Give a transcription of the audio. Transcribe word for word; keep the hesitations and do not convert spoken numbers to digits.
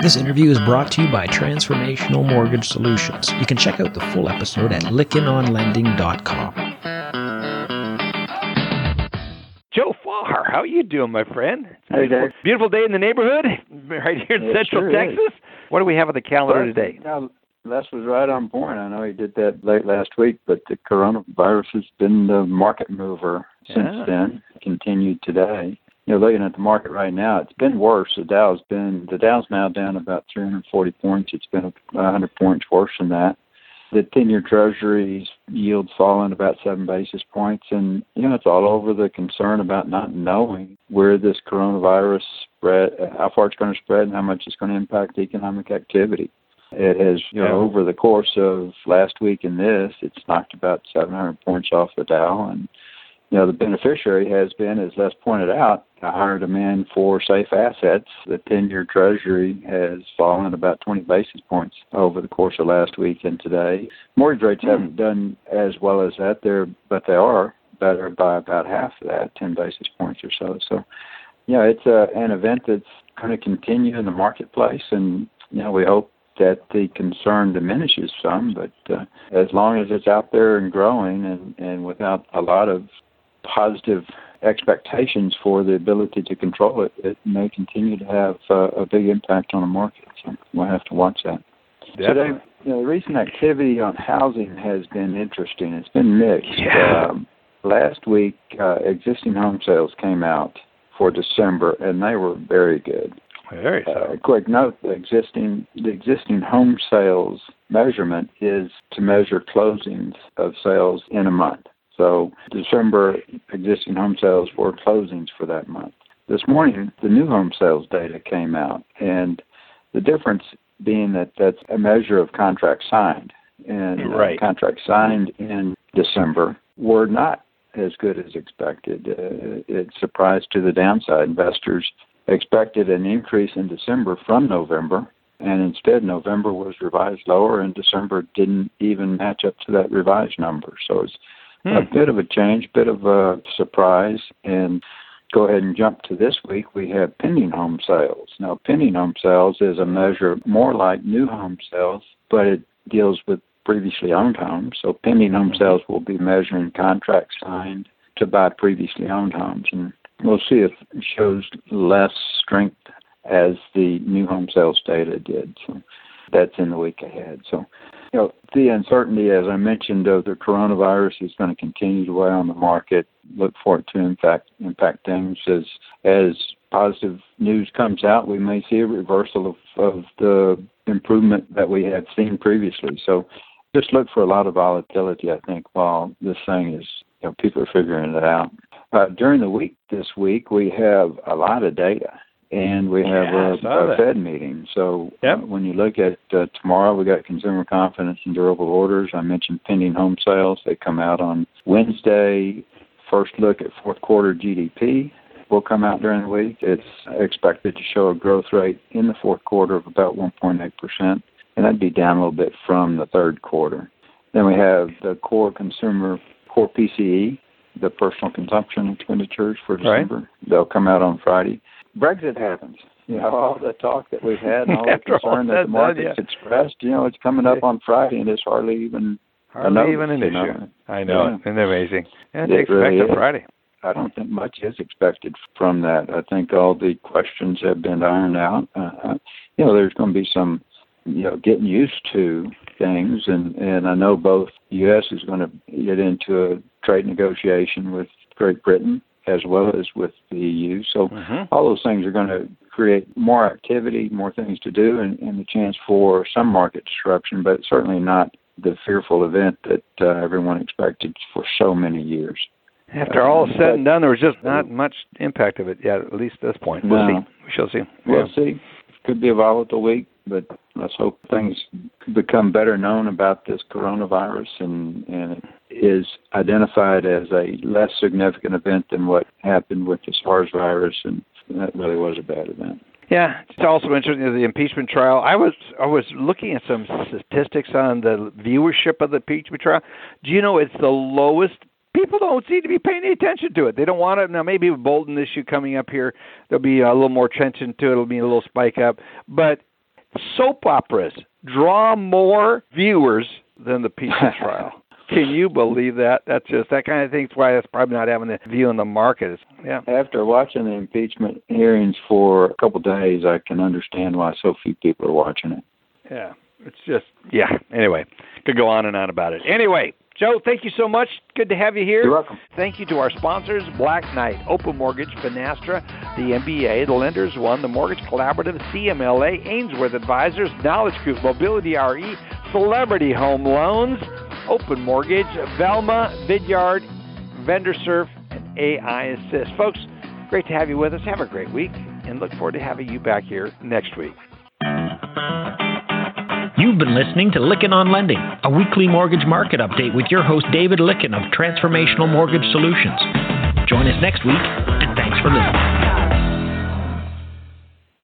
This interview is brought to you by Transformational Mortgage Solutions. You can check out the full episode at lykken on lending dot com. Joe Farr, how you doing, my friend? Hey, Dave. Beautiful day in the neighborhood, right here in It Central sure Texas. is. What do we have on the calendar Well, today? Yeah, Les was right on point. I know he did that late last week, but the coronavirus has been the market mover since Yeah. then. Continued today. You know, looking at the market right now, it's been worse. The Dow's been the Dow's now down about three hundred forty points. It's been one hundred points worse than that. The ten-year Treasury's yield fallen about seven basis points, and you know it's all over the concern about not knowing where this coronavirus spread, how far it's going to spread, and how much it's going to impact economic activity. It has, you know, Yeah. over the course of last week and this, it's knocked about seven hundred points off the Dow, and you know the beneficiary has been, as Les pointed out, a higher demand for safe assets. The ten-year Treasury has fallen about twenty basis points over the course of last week and today. Mortgage rates Hmm. haven't done as well as that, there, but they are better by about half of that, ten basis points or so. So, yeah, it's a, an event that's going to continue in the marketplace, and you know we hope that the concern diminishes some, but uh, as long as it's out there and growing and, and without a lot of positive expectations for the ability to control it, it may continue to have uh, a big impact on the market. So we'll have to watch that. Definitely. Today, you know, the recent activity on housing has been interesting. It's been mixed. Yeah. Um, last week, uh, existing home sales came out for December, and they were very good. Very so. Uh, quick note: the existing the existing home sales measurement is to measure closings of sales in a month. So December existing home sales were closings for that month. This morning, the new home sales data came out, and the difference being that that's a measure of contracts signed, and Right. uh, contracts signed in December were not as good as expected. Uh, it surprised to the downside. Investors expected an increase in December from November, and instead November was revised lower, and December didn't even match up to that revised number. So it's Hmm. a bit of a change, bit of a surprise. And go ahead and jump to this week. We have pending home sales. Now, pending home sales is a measure more like new home sales, but it deals with previously owned homes. So pending home sales will be measuring contracts signed to buy previously owned homes. And we'll see if it shows less strength as the new home sales data did. So that's in the week ahead. So, you know, the uncertainty, as I mentioned, of the coronavirus is going to continue to weigh on the market. Look for it to impact impact things. As as positive news comes out, we may see a reversal of, of the improvement that we had seen previously. So just look for a lot of volatility, I think, while this thing is, you know, people are figuring it out. Uh, during the week this week, we have a lot of data. And we have Yeah, I a, saw a that. Fed meeting. So Yep. uh, when you look at uh, tomorrow, we got consumer confidence and durable orders. I mentioned pending home sales. They come out on Wednesday. First look at fourth quarter G D P will come out during the week. It's expected to show a growth rate in the fourth quarter of about one point eight percent, and that'd be down a little bit from the third quarter. Then we have the core consumer, core P C E, the personal consumption expenditures for December. Right. They'll come out on Friday. Brexit happens. You know, all the talk that we've had and all the After all concern that said the and market's done, expressed, you know, it's coming up on Friday and it's hardly even Hardly notice, even an you issue. know. I know Yeah. it. Isn't it amazing? And It they expect really it is. Friday. I don't think much is expected from that. I think all the questions have been ironed out. Uh, you know, there's going to be some, you know, getting used to things, and, and I know both U S is going to get into a trade negotiation with Great Britain as well as with the E U. So Mhm. all those things are going to create more activity, more things to do, and, and the chance for some market disruption, but certainly not the fearful event that uh, everyone expected for so many years. After all is said and done, there was just not much impact of it yet, at least at this point. We'll No. see. We shall see. We'll Yeah. see. Could be a volatile week, but let's hope things become better known about this coronavirus and, and it is identified as a less significant event than what happened with the SARS virus, and that really was a bad event. Yeah, it's also interesting the impeachment trial. I was I was looking at some statistics on the viewership of the impeachment trial. Do you know it's the lowest? People don't seem to be paying any attention to it. They don't want it. Now, maybe with Bolton issue coming up here, there'll be a little more attention to it. It'll be a little spike up. But soap operas draw more viewers than the impeachment trial. Can you believe that? That's just that kind of thing's why that's probably not having the view in the market. It's, yeah. After watching the impeachment hearings for a couple of days, I can understand why so few people are watching it. Yeah, it's just, yeah. Anyway, could go on and on about it. Anyway, Joe, thank you so much. Good to have you here. You're welcome. Thank you to our sponsors, Black Knight, Open Mortgage, Finastra, the M B A, the Lenders One, the Mortgage Collaborative, C M L A, Ainsworth Advisors, Knowledge Group, Mobility R E, Celebrity Home Loans, Open Mortgage, Velma, Vidyard, VendorSurf, and A I Assist. Folks, great to have you with us. Have a great week, and look forward to having you back here next week. You've been listening to Lykken on Lending, a weekly mortgage market update with your host David Lykken of Transformational Mortgage Solutions. Join us next week, and thanks for listening.